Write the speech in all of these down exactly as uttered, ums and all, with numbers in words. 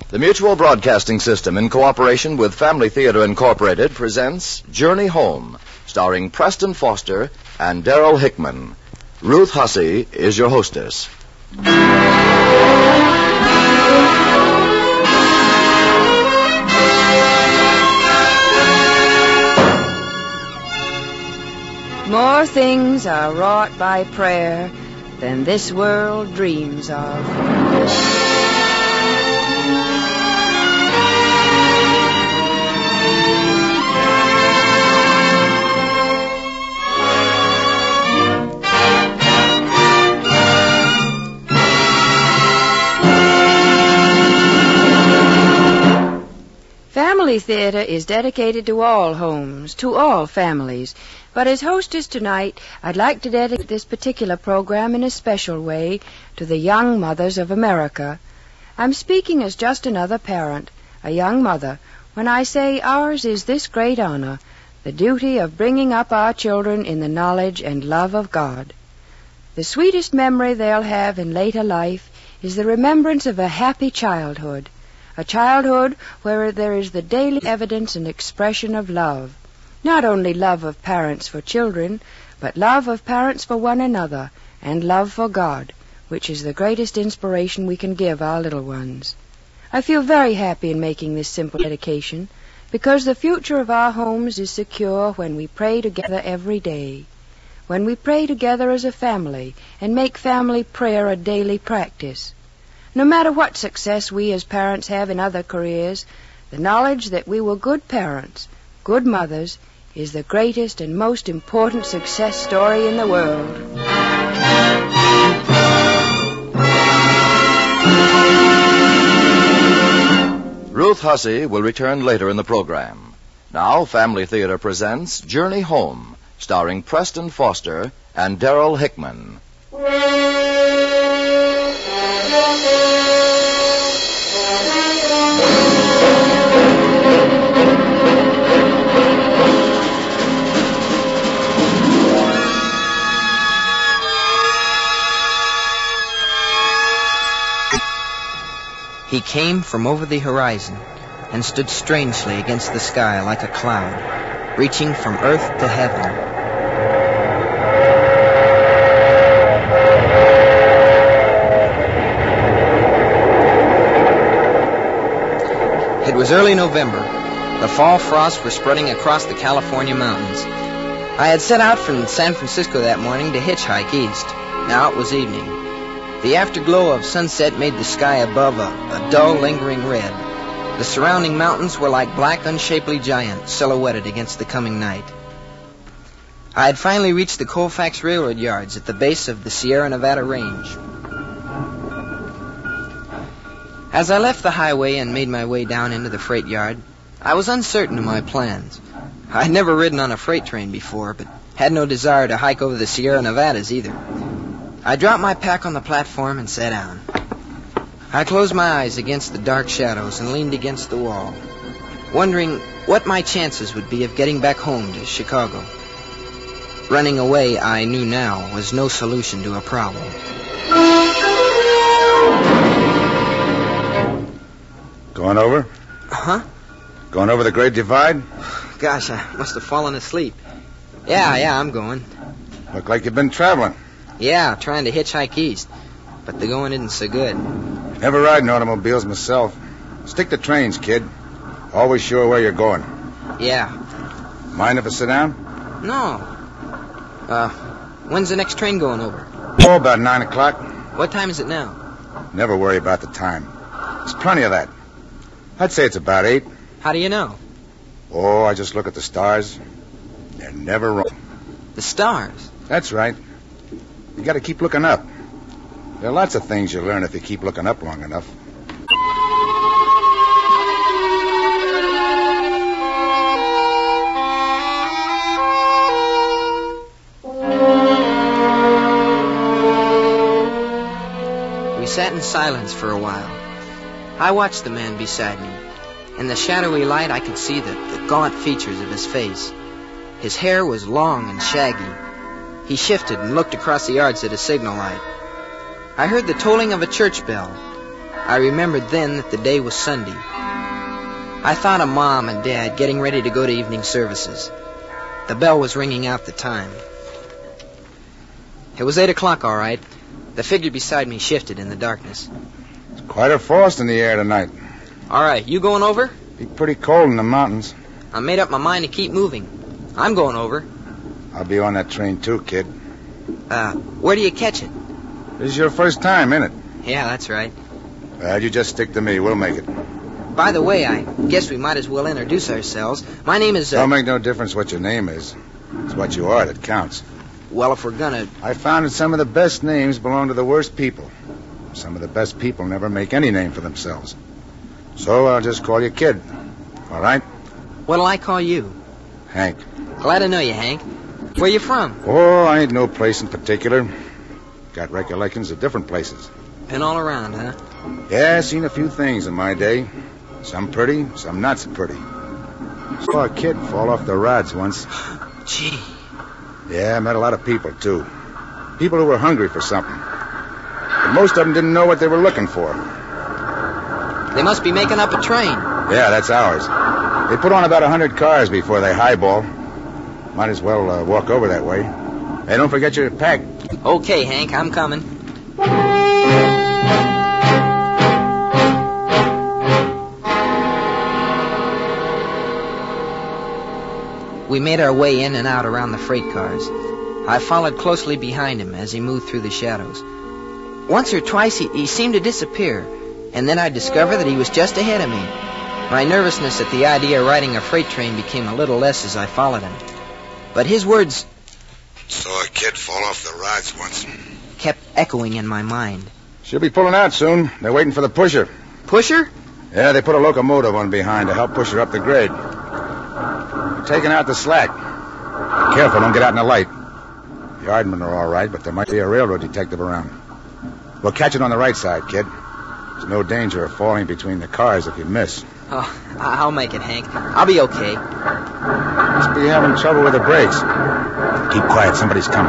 The Mutual Broadcasting System, in cooperation with Family Theater Incorporated, presents Journey Home, starring Preston Foster and Darrell Hickman. Ruth Hussey is your hostess. More things are wrought by prayer than this world dreams of. Family Theater is dedicated to all homes, to all families. But as hostess tonight, I'd like to dedicate this particular program in a special way to the young mothers of America. I'm speaking as just another parent, a young mother, when I say ours is this great honor, the duty of bringing up our children in the knowledge and love of God. The sweetest memory they'll have in later life is the remembrance of a happy childhood, a childhood where there is the daily evidence and expression of love. Not only love of parents for children, but love of parents for one another, and love for God, which is the greatest inspiration we can give our little ones. I feel very happy in making this simple dedication, because the future of our homes is secure when we pray together every day, when we pray together as a family and make family prayer a daily practice. No matter what success we as parents have in other careers, the knowledge that we were good parents, good mothers, is the greatest and most important success story in the world. Ruth Hussey will return later in the program. Now, Family Theater presents Journey Home, starring Preston Foster and Darrell Hickman. He came from over the horizon and stood strangely against the sky like a cloud, reaching from earth to heaven. It was early November. The fall frosts were spreading across the California mountains. I had set out from San Francisco that morning to hitchhike east. Now it was evening. The afterglow of sunset made the sky above a, a dull, lingering red. The surrounding mountains were like black, unshapely giants silhouetted against the coming night. I had finally reached the Colfax Railroad yards at the base of the Sierra Nevada range. As I left the highway and made my way down into the freight yard, I was uncertain of my plans. I'd never ridden on a freight train before, but had no desire to hike over the Sierra Nevadas either. I dropped my pack on the platform and sat down. I closed my eyes against the dark shadows and leaned against the wall, wondering what my chances would be of getting back home to Chicago. Running away, I knew now, was no solution to a problem. Going over? Huh? Going over the Great Divide? Gosh, I must have fallen asleep. Yeah, yeah, I'm going. Look like you've been traveling. Yeah, trying to hitchhike east, but the going isn't so good. Never ride in automobiles myself. Stick to trains, kid. Always sure where you're going. Yeah. Mind if I sit down? No. Uh, when's the next train going over? Oh, about nine o'clock. What time is it now? Never worry about the time. There's plenty of that. I'd say it's about eight. How do you know? Oh, I just look at the stars. They're never wrong. The stars? That's right. You gotta keep looking up. There are lots of things you learn if you keep looking up long enough. We sat in silence for a while. I watched the man beside me. In the shadowy light, I could see the, the gaunt features of his face. His hair was long and shaggy. He shifted and looked across the yards at a signal light. I heard the tolling of a church bell. I remembered then that the day was Sunday. I thought of Mom and Dad getting ready to go to evening services. The bell was ringing out the time. It was eight o'clock, all right. The figure beside me shifted in the darkness. It's quite a frost in the air tonight. All right, you going over? Be pretty cold in the mountains. I made up my mind to keep moving. I'm going over. I'll be on that train too, kid. Uh, where do you catch it? This is your first time, isn't it? Yeah, that's right. Well, you just stick to me. We'll make it. By the way, I guess we might as well introduce ourselves. My name is... Uh... Don't make no difference what your name is. It's what you are that counts. Well, if we're gonna... I found that some of the best names belong to the worst people. Some of the best people never make any name for themselves. So I'll just call you Kid. All right? What'll I call you? Hank. Glad to know you, Hank. Where you from? Oh, I ain't no place in particular. Got recollections of different places. Been all around, huh? Yeah, seen a few things in my day. Some pretty, some not so pretty. Saw a kid fall off the rods once. Gee. Yeah, I met a lot of people, too. People who were hungry for something. But most of them didn't know what they were looking for. They must be making up a train. Yeah, that's ours. They put on about a hundred cars before they highball. Might as well uh, walk over that way. Hey, don't forget your pack. Okay, Hank, I'm coming. We made our way in and out around the freight cars. I followed closely behind him as he moved through the shadows. Once or twice he, he seemed to disappear, and then I discovered that he was just ahead of me. My nervousness at the idea of riding a freight train became a little less as I followed him. But his words... Saw a kid fall off the rods once. Kept echoing in my mind. She'll be pulling out soon. They're waiting for the pusher. Pusher? Yeah, they put a locomotive on behind to help push her up the grade. They're taking out the slack. Be careful, don't get out in the light. Yardmen are all right, but there might be a railroad detective around. We'll catch it on the right side, kid. There's no danger of falling between the cars if you miss. Oh, I'll make it, Hank. I'll be okay. Must be having trouble with the brakes. Keep quiet, somebody's coming.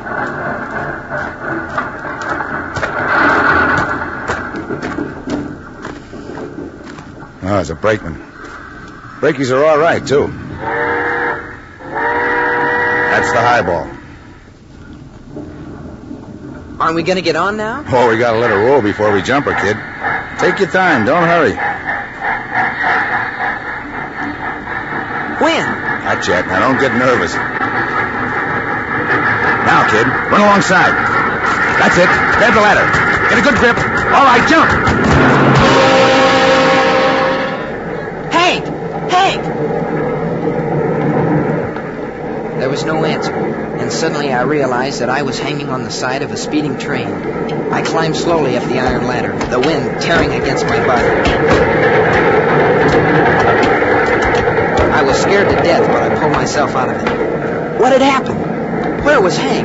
Oh, there's a brakeman. Brakies are all right, too. That's the highball. Aren't we going to get on now? Oh, we got to let her roll before we jump her, kid. Take your time. Don't hurry. When? Not yet. Now, don't get nervous. Now, kid, run alongside. That's it. Grab the ladder. Get a good grip. All right, jump. Hank! Hank! There was no answer, and suddenly I realized that I was hanging on the side of a speeding train. I climbed slowly up the iron ladder, the wind tearing against my body. I was scared to death, but I pulled myself out of it. What had happened? Where was Hank?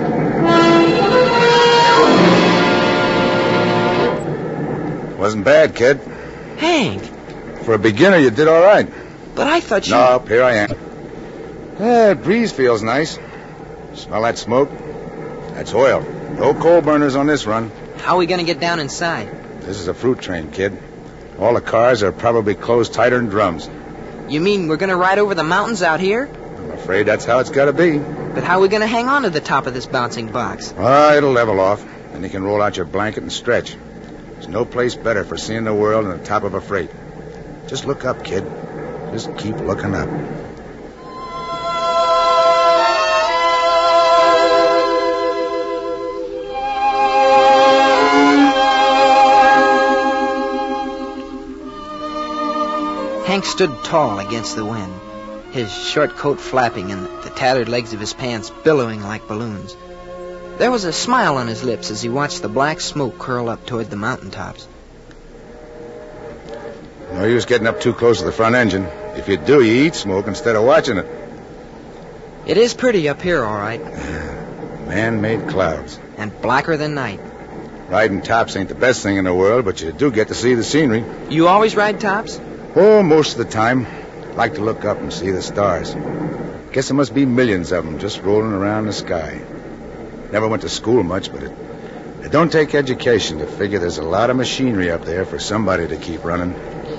Wasn't bad, kid. Hank! For a beginner, you did all right. But I thought you... Nope, here I am. Yeah, the breeze feels nice. Smell that smoke? That's oil. No coal burners on this run. How are we going to get down inside? This is a fruit train, kid. All the cars are probably closed tighter than drums. You mean we're going to ride over the mountains out here? I'm afraid that's how it's got to be. But how are we going to hang on to the top of this bouncing box? Ah, it'll level off. Then you can roll out your blanket and stretch. There's no place better for seeing the world than the top of a freight. Just look up, kid. Just keep looking up. Hank stood tall against the wind, his short coat flapping and the tattered legs of his pants billowing like balloons. There was a smile on his lips as he watched the black smoke curl up toward the mountaintops. No use getting up too close to the front engine. If you do, you eat smoke instead of watching it. It is pretty up here, all right. Man-made clouds. And blacker than night. Riding tops ain't the best thing in the world, but you do get to see the scenery. You always ride tops? Oh, most of the time. Like to look up and see the stars. Guess there must be millions of them just rolling around the sky. Never went to school much, but it It don't take education to figure there's a lot of machinery up there for somebody to keep running.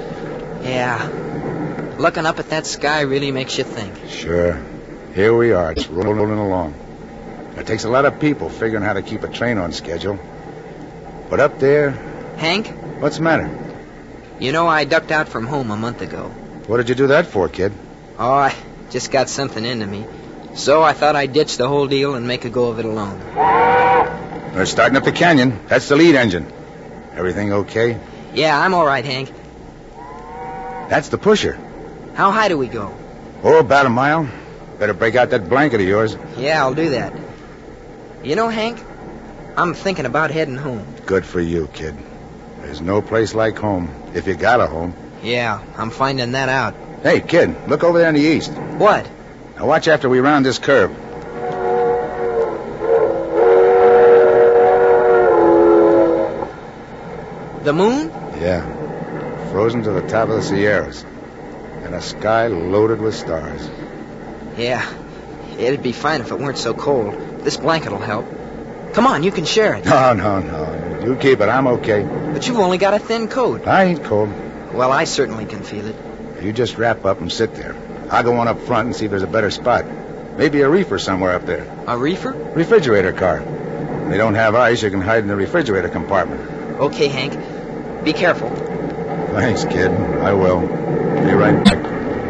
Yeah. Looking up at that sky really makes you think. Sure. Here we are, just rolling along. It takes a lot of people figuring how to keep a train on schedule. But up there... Hank? What's the matter? You know, I ducked out from home a month ago. What did you do that for, kid? Oh, I just got something into me. So I thought I'd ditch the whole deal and make a go of it alone. They're starting up the canyon. That's the lead engine. Everything okay? Yeah, I'm all right, Hank. That's the pusher. How high do we go? Oh, about a mile. Better break out that blanket of yours. Yeah, I'll do that. You know, Hank, I'm thinking about heading home. Good for you, kid. There's no place like home, if you got a home. Yeah, I'm finding that out. Hey, kid, look over there in the east. What? Now watch after we round this curve. The moon? Yeah. Frozen to the top of the Sierras. And a sky loaded with stars. Yeah. It'd be fine if it weren't so cold. This blanket will help. Come on, you can share it. No, no, no. You keep it. I'm okay. But you've only got a thin coat. I ain't cold. Well, I certainly can feel it. You just wrap up and sit there. I'll go on up front and see if there's a better spot. Maybe a reefer somewhere up there. A reefer? Refrigerator car. If they don't have ice, you can hide in the refrigerator compartment. Okay, Hank. Be careful. Thanks, kid. I will. Be right back.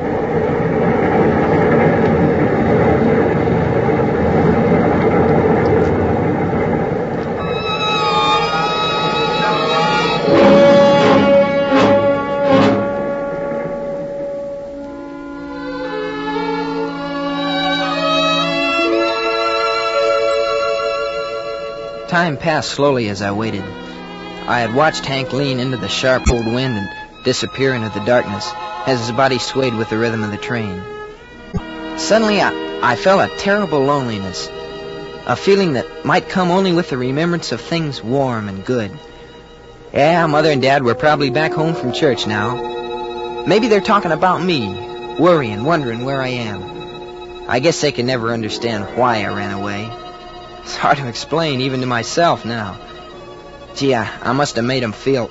Time passed slowly as I waited. I had watched Hank lean into the sharp cold wind and disappear into the darkness as his body swayed with the rhythm of the train. Suddenly, I, I felt a terrible loneliness, a feeling that might come only with the remembrance of things warm and good. Yeah, Mother and Dad were probably back home from church now. Maybe they're talking about me, worrying, wondering where I am. I guess they can never understand why I ran away. It's hard to explain, even to myself now. Gee, I, I must have made them feel...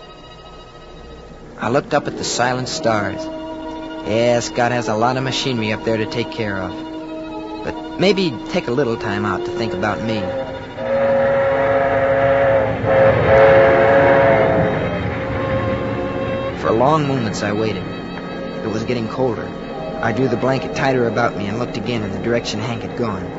I looked up at the silent stars. Yes, God has a lot of machinery up there to take care of. But maybe take a little time out to think about me. For long moments I waited. It was getting colder. I drew the blanket tighter about me and looked again in the direction Hank had gone.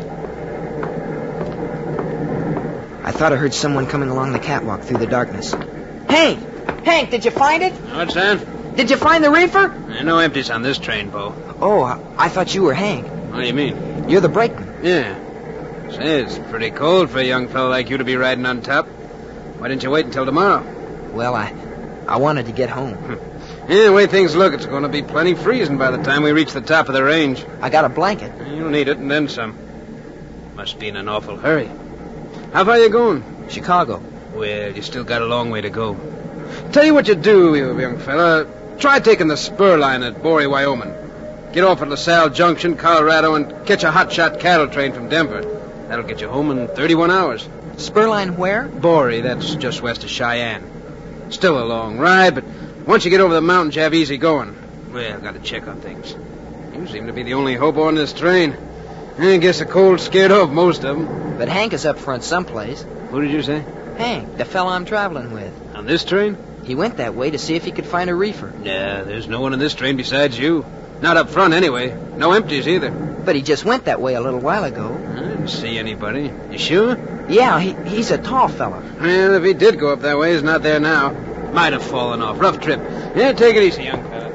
I thought I heard someone coming along the catwalk through the darkness. Hank! Hank, did you find it? What's that? Did you find the reefer? There are no empties on this train, Bo. Oh, I, I thought you were Hank. What do you mean? You're the brakeman. Yeah. Say, it's pretty cold for a young fellow like you to be riding on top. Why didn't you wait until tomorrow? Well, I I wanted to get home. Yeah, the way things look, it's going to be plenty freezing by the time we reach the top of the range. I got a blanket. You'll need it and then some. Must be in an awful hurry. How far are you going? Chicago. Well, you still got a long way to go. Tell you what you do, you young fella. Try taking the spur line at Bory, Wyoming. Get off at LaSalle Junction, Colorado, and catch a hotshot cattle train from Denver. That'll get you home in thirty-one hours. Spur line where? Bory, that's just west of Cheyenne. Still a long ride, but once you get over the mountains, you have easy going. Well, got to check on things. You seem to be the only hobo on this train. I guess the cold's scared off most of them. But Hank is up front someplace. Who did you say? Hank, the fella I'm traveling with. On this train? He went that way to see if he could find a reefer. Yeah, there's no one on this train besides you. Not up front, anyway. No empties, either. But he just went that way a little while ago. I didn't see anybody. You sure? Yeah, he, he's a tall fella. Well, if he did go up that way, he's not there now. Might have fallen off. Rough trip. Yeah, take it easy, young fella.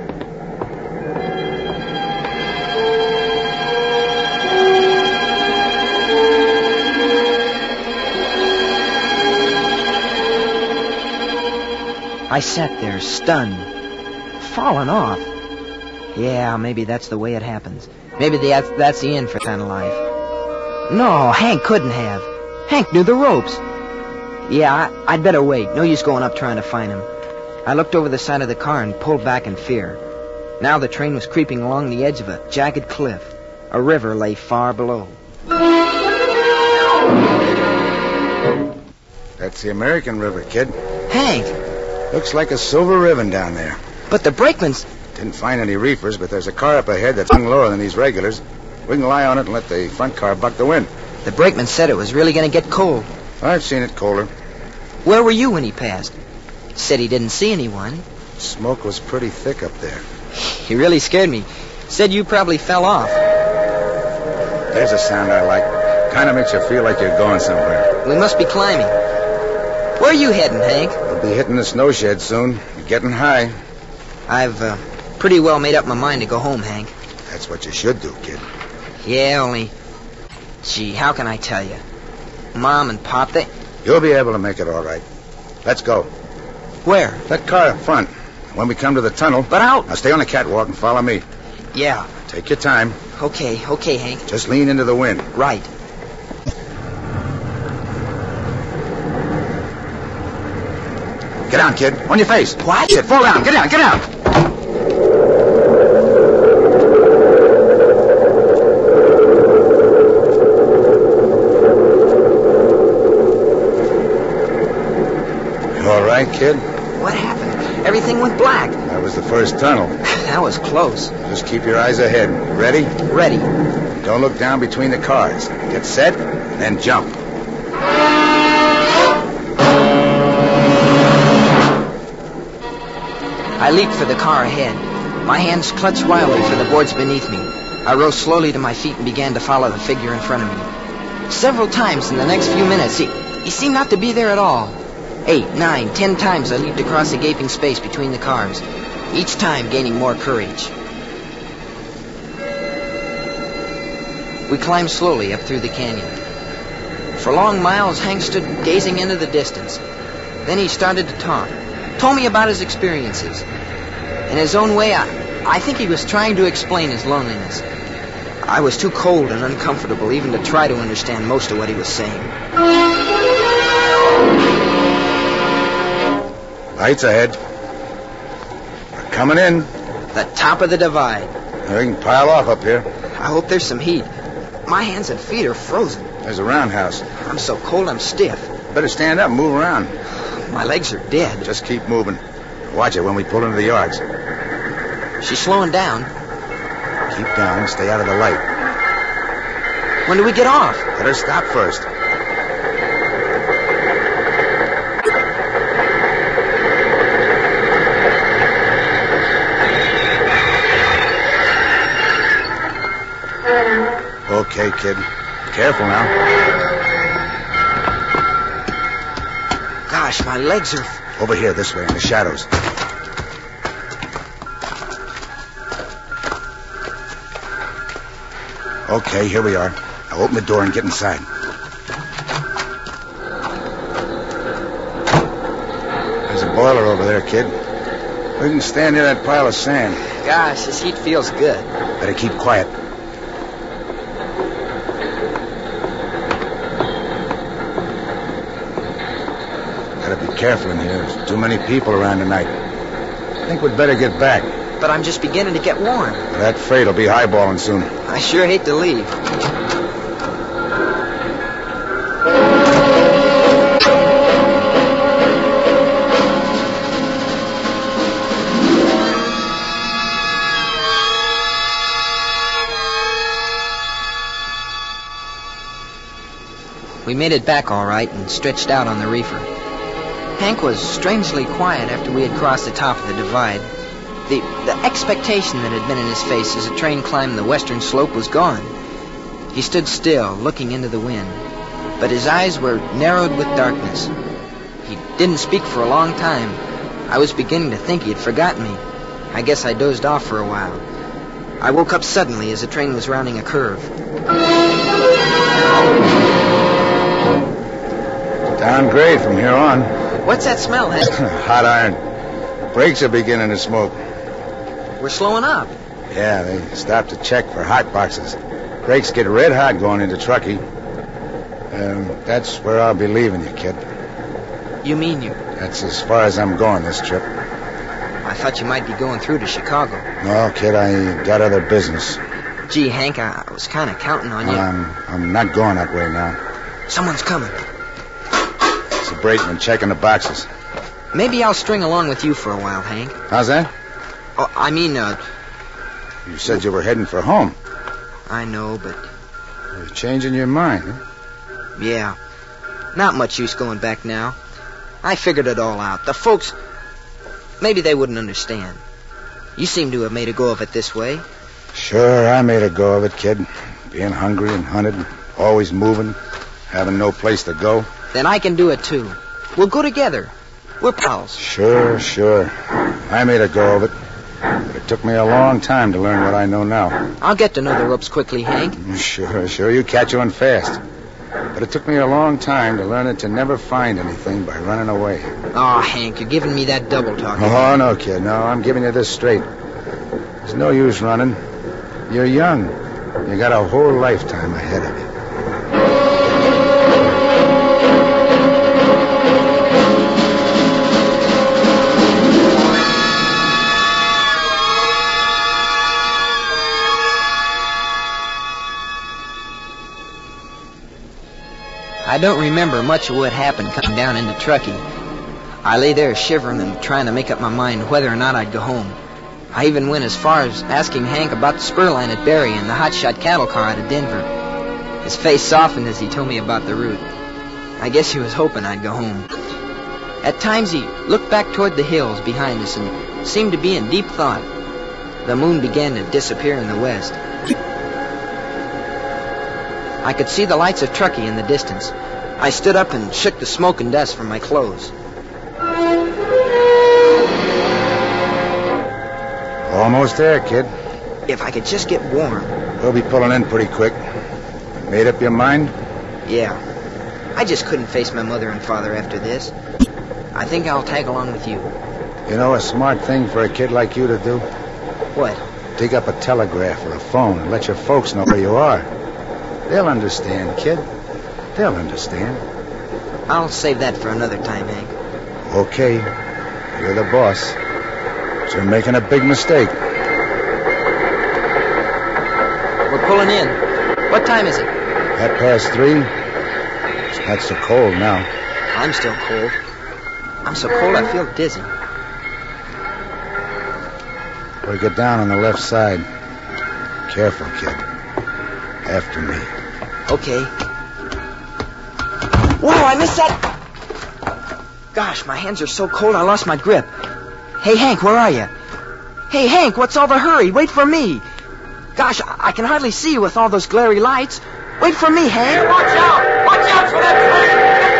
I sat there, stunned. Fallen off. Yeah, maybe that's the way it happens. Maybe that's, that's the end for kind of life. No, Hank couldn't have. Hank knew the ropes. Yeah, I, I'd better wait. No use going up trying to find him. I looked over the side of the car and pulled back in fear. Now the train was creeping along the edge of a jagged cliff. A river lay far below. That's the American River, kid. Hank, Looks like a silver ribbon down there. but the brakeman's... Didn't find any reefers, but there's a car up ahead that's hung lower than these regulars. We can lie on it and let the front car buck the wind. The brakeman said it was really going to get cold. I've seen it colder. Where were you when he passed? Said he didn't see anyone. Smoke was pretty thick up there. He really scared me. Said you probably fell off. There's a sound I like. Kind of makes you feel like you're going somewhere. We must be climbing. Where are you heading, Hank? We'll be hitting the snow shed soon. We're getting high. I've uh, pretty well made up my mind to go home, Hank. That's what you should do, kid. Yeah, only... Gee, how can I tell you? Mom and Pop, they... You'll be able to make it all right. Let's go. Where? That car up front. When we come to the tunnel... But I'll... Now stay on the catwalk and follow me. Yeah. Take your time. Okay, okay, Hank. Just lean into the wind. Right. Get down, kid. On your face. What? Shit, fall down. Get down, get down. You all right, kid? What happened? Everything went black. That was the first tunnel. That was close. Just keep your eyes ahead. Ready? Ready. Don't look down between the cars. Get set, then jump. I leaped for the car ahead. My hands clutched wildly for the boards beneath me. I rose slowly to my feet and began to follow the figure in front of me. Several times in the next few minutes, he, he seemed not to be there at all. Eight, nine, ten times I leaped across the gaping space between the cars, each time gaining more courage. We climbed slowly up through the canyon. For long miles, Hank stood gazing into the distance. Then he started to talk, told me about his experiences. In his own way, I, I think he was trying to explain his loneliness. I was too cold and uncomfortable even to try to understand most of what he was saying. Lights ahead. We're coming in. The top of the divide. We can pile off up here. I hope there's some heat. My hands and feet are frozen. There's a roundhouse. I'm so cold I'm stiff. Better stand up and move around. My legs are dead. Just keep moving. Watch it when we pull into the yards. She's slowing down. Keep down and stay out of the light. When do we get off? Let her stop first. Okay, kid. Careful now. Gosh, my legs are... Over here, this way, in the shadows. Okay, here we are. Now open the door and get inside. There's a boiler over there, kid. We can stand near that pile of sand. Gosh, this heat feels good. Better keep quiet. Gotta be careful in here. There's too many people around tonight. I think we'd better get back. But I'm just beginning to get warm. That freight will be highballing soon. I sure hate to leave. We made it back all right and stretched out on the reefer. Hank was strangely quiet after we had crossed the top of the divide. The, the expectation that had been in his face as the train climbed the western slope was gone. He stood still, looking into the wind, but his eyes were narrowed with darkness. He didn't speak for a long time. I was beginning to think he had forgotten me. I guess I dozed off for a while. I woke up suddenly as the train was rounding a curve. Downgrade from here on. What's that smell, Hank? Hot iron. Brakes are beginning to smoke. We're slowing up. Yeah, they stopped to check for hot boxes. Brakes get red hot going into Truckee. Um, that's where I'll be leaving you, kid. You mean you? That's as far as I'm going this trip. I thought you might be going through to Chicago. No, kid, I got other business. Gee, Hank, I, I was kind of counting on you. I'm, I'm not going that way now. Someone's coming. It's the operating and checking the boxes. Maybe I'll string along with you for a while, Hank. How's that? Oh, I mean, uh... You said you were heading for home. I know, but... You're changing your mind, huh? Yeah. Not much use going back now. I figured it all out. The folks... Maybe they wouldn't understand. You seem to have made a go of it this way. Sure, I made a go of it, kid. Being hungry and hunted, always moving, having no place to go. Then I can do it, too. We'll go together. We're pals. Sure, sure. I made a go of it. But it took me a long time to learn what I know now. I'll get to know the ropes quickly, Hank. Sure, sure. You catch on fast. But it took me a long time to learn it to never find anything by running away. Oh, Hank, you're giving me that double talk. Oh, no, kid. No, I'm giving you this straight. There's no use running. You're young. You got a whole lifetime ahead of you. I don't remember much of what happened coming down into Truckee. I lay there shivering and trying to make up my mind whether or not I'd go home. I even went as far as asking Hank about the spur line at Barry and the hotshot cattle car out of Denver. His face softened as he told me about the route. I guess he was hoping I'd go home. At times he looked back toward the hills behind us and seemed to be in deep thought. The moon began to disappear in the west. I could see the lights of Truckee in the distance. I stood up and shook the smoke and dust from my clothes. Almost there, kid. If I could just get warm. We'll be pulling in pretty quick. Made up your mind? Yeah. I just couldn't face my mother and father after this. I think I'll tag along with you. You know a smart thing for a kid like you to do? What? Dig up a telegraph or a phone and let your folks know where you are. They'll understand, kid. They'll understand. I'll save that for another time, Hank. Okay. You're the boss. But you're making a big mistake. We're pulling in. What time is it? Half past three. It's not so cold now. I'm still cold. I'm so cold I feel dizzy. We'll get down on the left side. Careful, kid. After me. Okay. Whoa, I missed that. Gosh, my hands are so cold I lost my grip. Hey, Hank, where are you? Hey, Hank, what's all the hurry? Wait for me. Gosh, I, I can hardly see you with all those glary lights. Wait for me, Hank. Hey, watch out! Watch out for that train! Get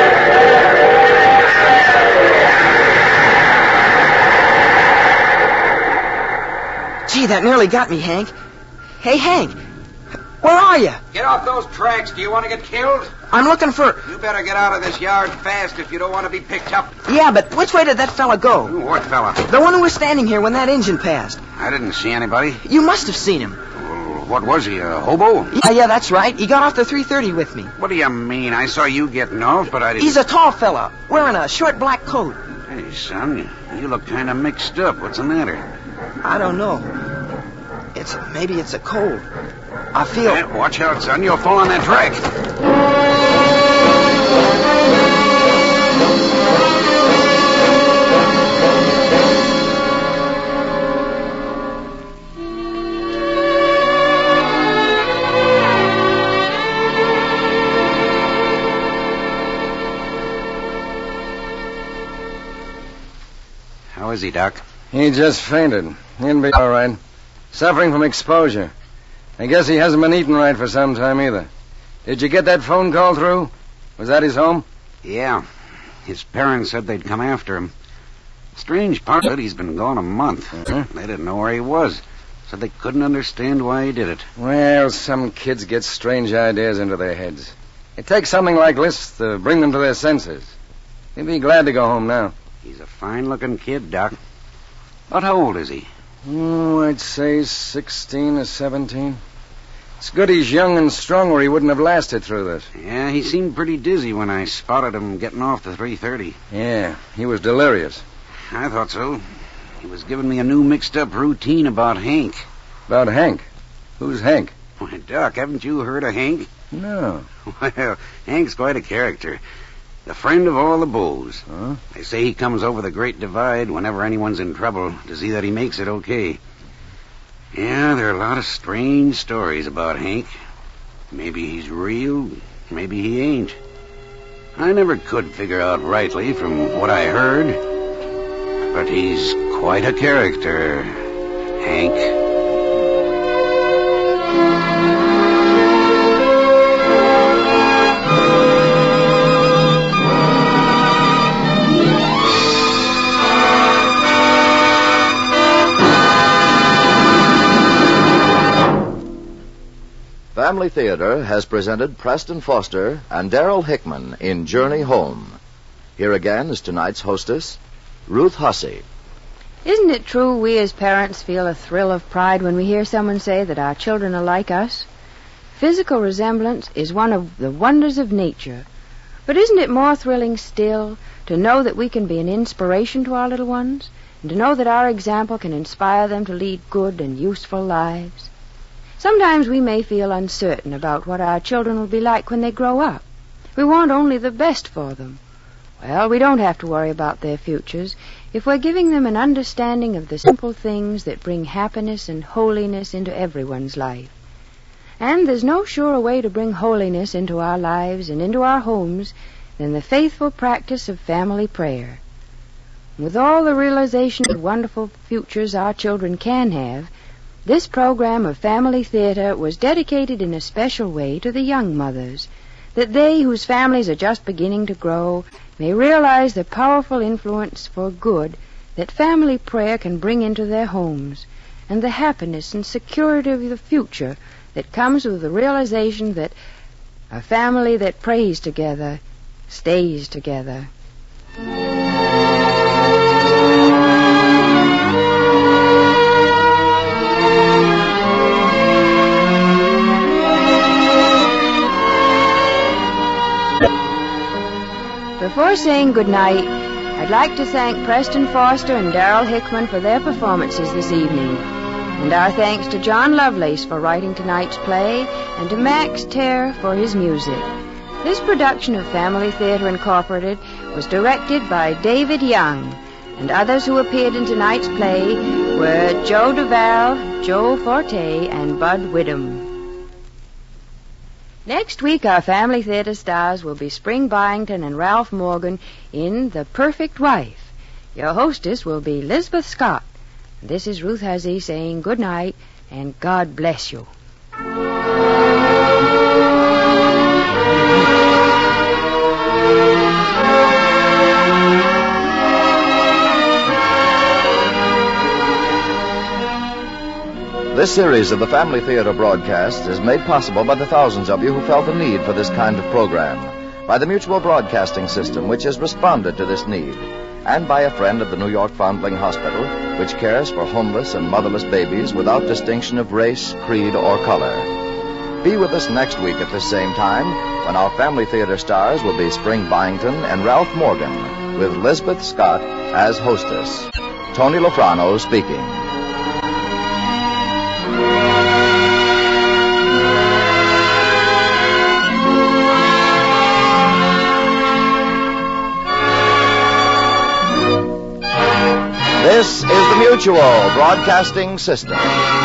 back! Gee, that nearly got me, Hank. Hey, Hank. Where are you? Get off those tracks. Do you want to get killed? I'm looking for... You better get out of this yard fast if you don't want to be picked up. Yeah, but which way did that fella go? What fella? The one who was standing here when that engine passed. I didn't see anybody. You must have seen him. Well, what was he, a hobo? Yeah, yeah, that's right. He got off the three thirty with me. What do you mean? I saw you getting off, but I didn't... He's a tall fella, wearing a short black coat. Hey, son, you, you look kind of mixed up. What's the matter? I don't know. It's... Maybe it's a cold. I feel... Hey, watch out, son. You'll fall on that track. How is he, Doc? He just fainted. He'll be all right. Suffering from exposure. I guess he hasn't been eating right for some time either. Did you get that phone call through? Was that his home? Yeah. His parents said they'd come after him. Strange part of it, he's been gone a month. Uh-huh. They didn't know where he was. Said they couldn't understand why he did it. Well, some kids get strange ideas into their heads. It takes something like this to bring them to their senses. He'll be glad to go home now. He's a fine-looking kid, Doc. But how old is he? Oh, I'd say sixteen or seventeen. It's good he's young and strong or he wouldn't have lasted through this. Yeah, he seemed pretty dizzy when I spotted him getting off the three thirty. Yeah, he was delirious. I thought so. He was giving me a new mixed-up routine about Hank. About Hank? Who's Hank? Why, Doc, haven't you heard of Hank? No. Well, Hank's quite a character. The friend of all the bulls. Huh? They say he comes over the Great Divide whenever anyone's in trouble to see that he makes it okay. Yeah, there are a lot of strange stories about Hank. Maybe he's real, maybe he ain't. I never could figure out rightly from what I heard. But he's quite a character, Hank. Family Theater has presented Preston Foster and Darrell Hickman in Journey Home. Here again is tonight's hostess, Ruth Hussey. Isn't it true we as parents feel a thrill of pride when we hear someone say that our children are like us? Physical resemblance is one of the wonders of nature. But isn't it more thrilling still to know that we can be an inspiration to our little ones, and to know that our example can inspire them to lead good and useful lives? Sometimes we may feel uncertain about what our children will be like when they grow up. We want only the best for them. Well, we don't have to worry about their futures if we're giving them an understanding of the simple things that bring happiness and holiness into everyone's life. And there's no surer way to bring holiness into our lives and into our homes than the faithful practice of family prayer. With all the realization of wonderful futures our children can have, this program of Family Theater was dedicated in a special way to the young mothers, that they whose families are just beginning to grow may realize the powerful influence for good that family prayer can bring into their homes, and the happiness and security of the future that comes with the realization that a family that prays together stays together. Before saying good night, I'd like to thank Preston Foster and Darrell Hickman for their performances this evening, and our thanks to John Lovelace for writing tonight's play, and to Max Terr for his music. This production of Family Theater Incorporated was directed by David Young, and others who appeared in tonight's play were Joe Duval, Joe Forte, and Bud Widom. Next week, our Family Theater stars will be Spring Byington and Ralph Morgan in The Perfect Wife. Your hostess will be Lisbeth Scott. This is Ruth Hussey saying good night and God bless you. This series of the Family Theater broadcasts is made possible by the thousands of you who felt the need for this kind of program, by the Mutual Broadcasting System, which has responded to this need, and by a friend of the New York Foundling Hospital, which cares for homeless and motherless babies without distinction of race, creed, or color. Be with us next week at this same time, when our Family Theater stars will be Spring Byington and Ralph Morgan, with Lisbeth Scott as hostess. Tony Lofrano speaking. This is the Mutual Broadcasting System.